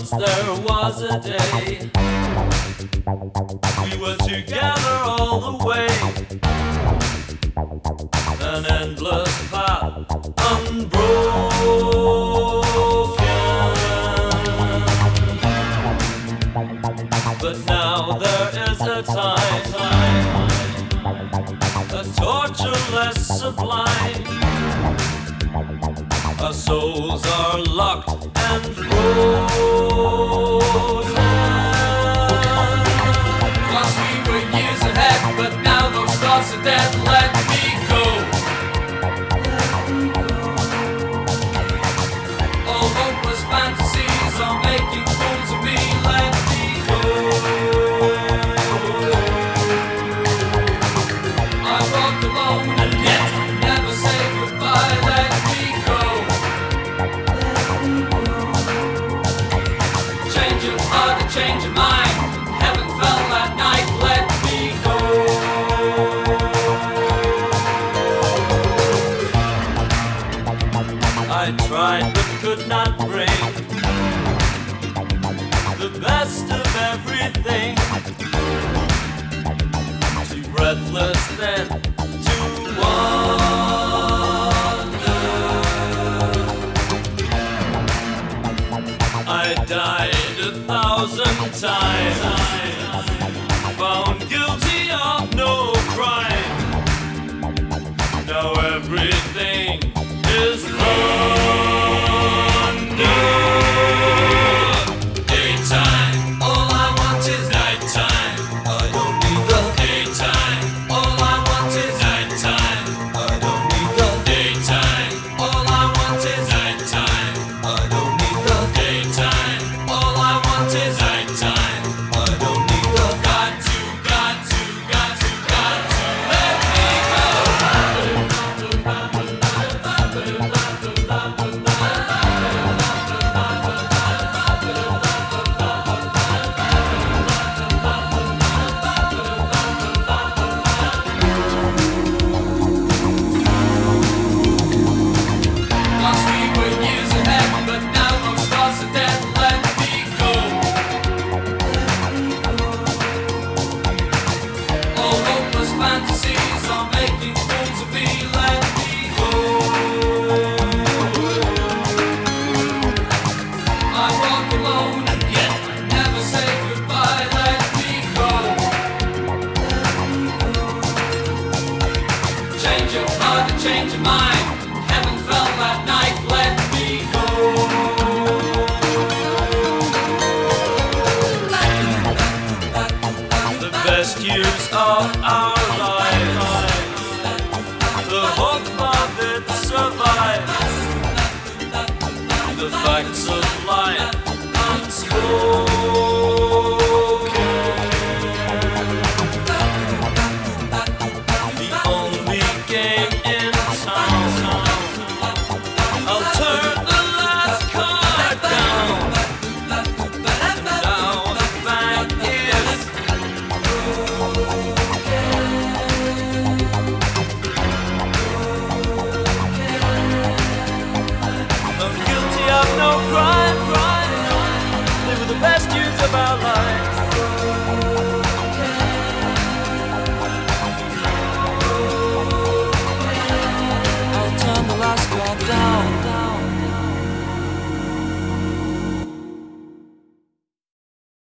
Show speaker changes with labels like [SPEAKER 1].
[SPEAKER 1] Once there was a day we were together all the way. An endless path unbroken. But now there is a time, a torture less sublime. Our souls are locked and frozen.
[SPEAKER 2] Once we were years ahead, but now those thoughts are dead. Let me go. All hopeless fantasies are making fools of me. Let me go. I walk alone and yet never say goodbye. Let me go. Change of heart, a change of mind. Heaven fell that night. Let me go.
[SPEAKER 1] I tried but could not bring the best of everything. Too breathless then to wonder. I died 1,000 times, found guilty of no crime. Now everything is thunder.
[SPEAKER 2] Daytime, all I want is nighttime. I don't need the daytime. All I want is nighttime. I don't need the daytime. All I want is nighttime. I don't need the daytime. All I want is nighttime. I don't need the got to let me go. Once we were years ahead, but now those thoughts are dead. Let me go. All hopeless fantasies are making fools of me. Let me go. I walk alone and yet never say goodbye. Let me go. Change of heart, a change of mind. Heaven fell that night. Let me go.
[SPEAKER 1] The best years of our lives, the hope of it survives, the facts of life unspoken. The only game in town. I'll turn the last card down. Now the bank is I'm guilty of no crime. They were the best years of our lives.